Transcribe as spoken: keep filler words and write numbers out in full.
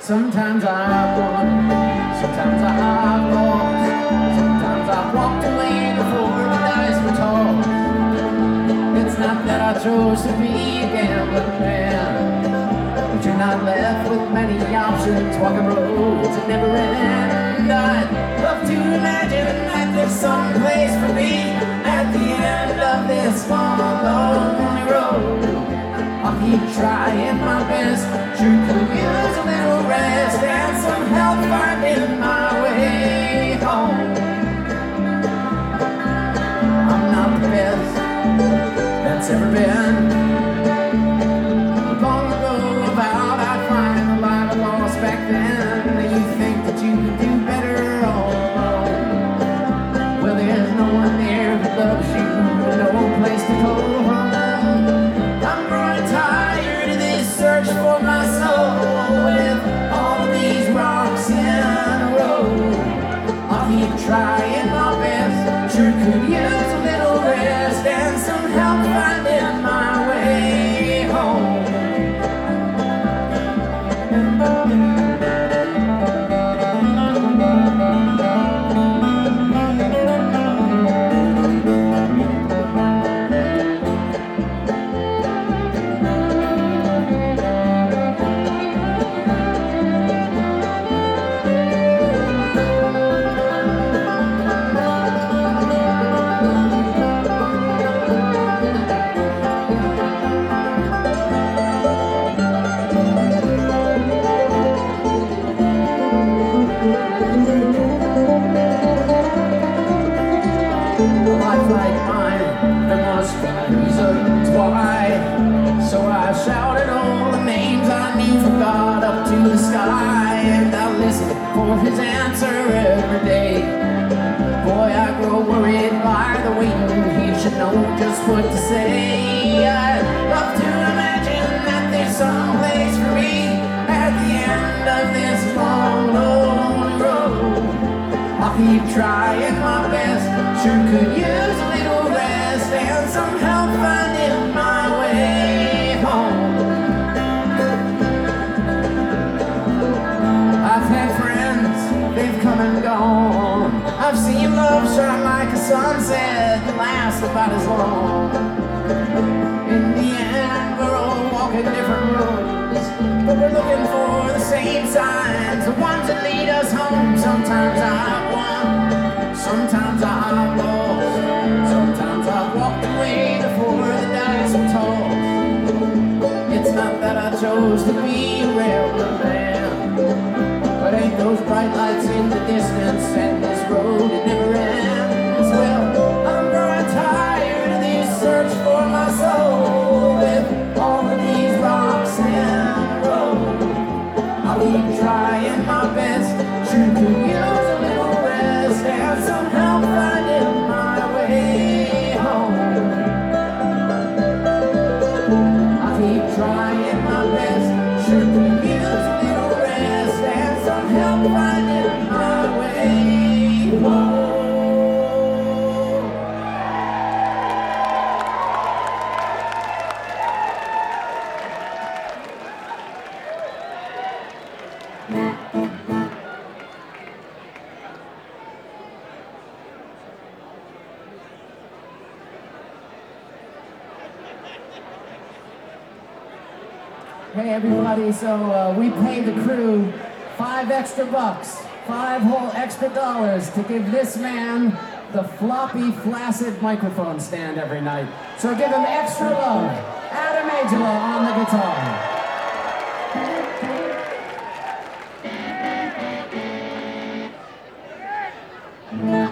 Sometimes I've won, sometimes I've lost, sometimes I've walked away before the dice were tossed. It's not that I chose to be a gambling man, but you're not left with many options, walking roads that never end. I'd love to imagine that there's some place for me at the end of this long, lonely road. I'll keep trying my best, sure could use a little rest and some help finding my way home. I'm not the best that's ever been. Long ago I vowed I'd find the life I lost back then. You think that you could do better all alone. Well, there's no one there that loves you, no place to call home. I'm growing tired of this search for my soul with all of these rocks in a row. I'll keep trying my best, sure could use a little rest and some help finding my way home. Life like mine, there must be reasons why. So I shouted all the names I knew from God up to the sky, and I listened for his answer every day. Boy, I grow worried by the waiting, he should know just what to say. I'd love to imagine that there's some place for me at the end of this long, lonely road. I'll keep trying my best, sure could use a little rest and some help finding my way home. I've had friends, they've come and gone. I've seen love shine like a sunset that lasts about as long. In the end, we're all walking different roads, but we're looking for the same signs, the ones that lead us home. Sometimes I've won, sometimes I've lost, sometimes I've walked away before the dice were tossed. It's not that I chose to be a rambling man, but ain't those bright lights in the distance and this road it never ends. Well, I'm growing tired of this search for my soul with all of these rocks in a row. I'll keep trying my best, sure could use a little rest and some help finding my way home. I'll keep trying my best, sure could use a little rest and some help finding my way home. Hey everybody, so uh, we paid the crew five extra bucks, five whole extra dollars to give this man the floppy, flaccid microphone stand every night. So give him extra love. Adam Angela on the guitar. Yeah.